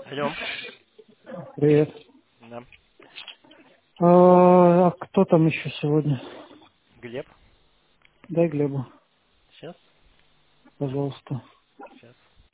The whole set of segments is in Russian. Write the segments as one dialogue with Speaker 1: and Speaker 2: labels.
Speaker 1: Алло.
Speaker 2: Привет.
Speaker 1: Да.
Speaker 2: А кто там еще сегодня?
Speaker 1: Глеб.
Speaker 2: Дай Глебу,
Speaker 1: Сейчас.
Speaker 2: пожалуйста.
Speaker 1: Сейчас.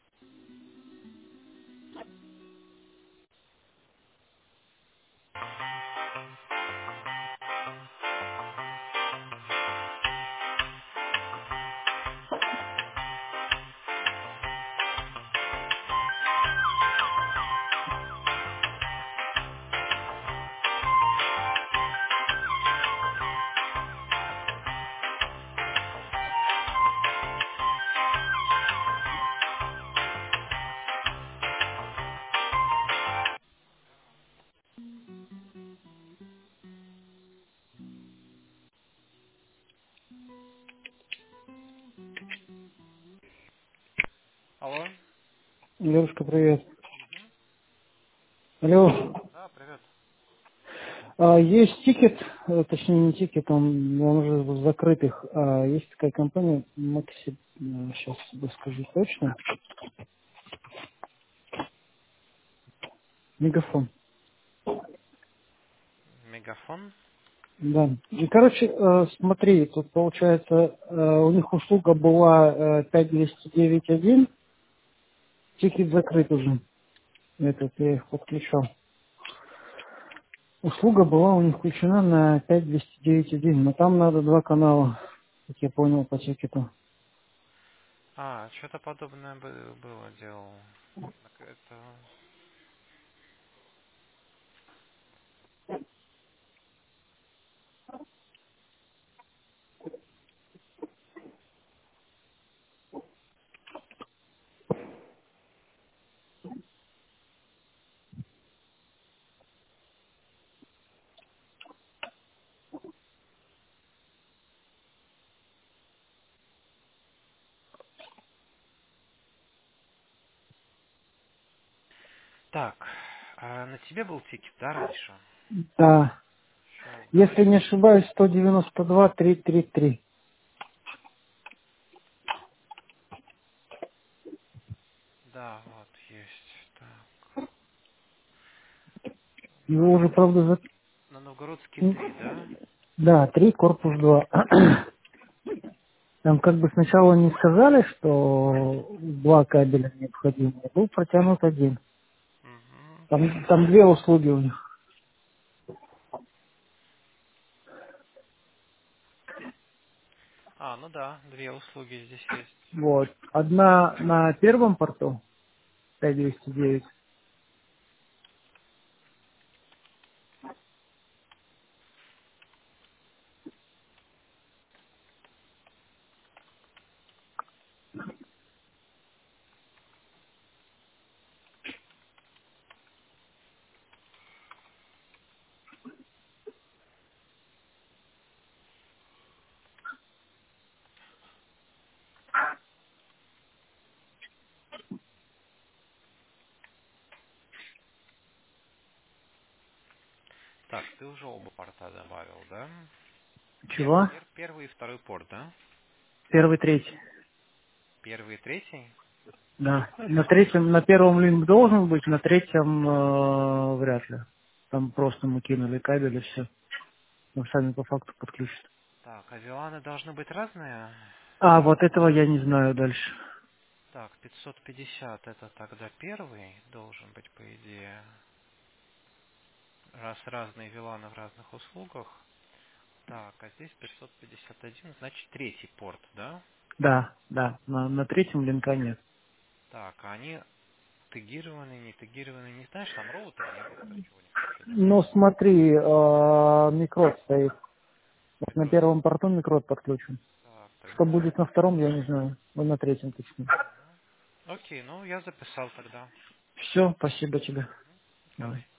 Speaker 1: Алло.
Speaker 2: Левушка, привет. Алло.
Speaker 1: Да, привет.
Speaker 2: Есть тикет, точнее не тикет, он уже в закрытых. Есть такая компания Макси, сейчас скажу точно. Мегафон.
Speaker 1: Мегафон.
Speaker 2: Да. И, короче, смотри, тут получается, у них услуга была 5209.1, тикет закрыт уже. Этот, я их подключал. Услуга была у них включена на 5209.1, но там надо два канала, как я понял по тикету.
Speaker 1: Что-то подобное было, делал. Так это... Так, на тебе был тикет, да, раньше?
Speaker 2: Да.
Speaker 1: Сейчас,
Speaker 2: Если
Speaker 1: дай.
Speaker 2: не ошибаюсь, 192.333.
Speaker 1: Да, вот, есть. Так.
Speaker 2: Его уже, правда,
Speaker 1: На Новгородский 3, да?
Speaker 2: Да, 3, корпус 2. Там как бы сначала не сказали, что два кабеля необходимы. Был протянут один.
Speaker 1: Угу.
Speaker 2: Там две услуги у них.
Speaker 1: Ну да, две услуги здесь есть.
Speaker 2: Вот. Одна на первом порту, 5209.
Speaker 1: Так, ты уже оба порта добавил, да?
Speaker 2: Чего?
Speaker 1: Первый и второй порт, да?
Speaker 2: Первый, третий.
Speaker 1: Первый и третий?
Speaker 2: Да. На третьем, на первом линк должен быть, на третьем вряд ли. Там просто мы кинули кабель и все. Мы сами по факту подключат.
Speaker 1: Так, а виланы должны быть разные?
Speaker 2: Вот этого я не знаю дальше.
Speaker 1: Так, 550 это тогда первый должен быть, по идее. Раз разные виланы в разных услугах. Так, а здесь 551, значит третий порт, да?
Speaker 2: Да, да. На третьем линка нет.
Speaker 1: Так, а они тегированы, не тегированы, не знаешь, там роутер не был, кстати, у них вообще, да?
Speaker 2: Ну смотри, микрот стоит. Вот на первом порту микрот подключен.
Speaker 1: Так,
Speaker 2: Что
Speaker 1: тогда...
Speaker 2: будет на втором, я не знаю. Ну, на третьем точнее.
Speaker 1: Окей, ну я записал тогда.
Speaker 2: Все, спасибо тебе.
Speaker 1: Всё,
Speaker 2: Давай.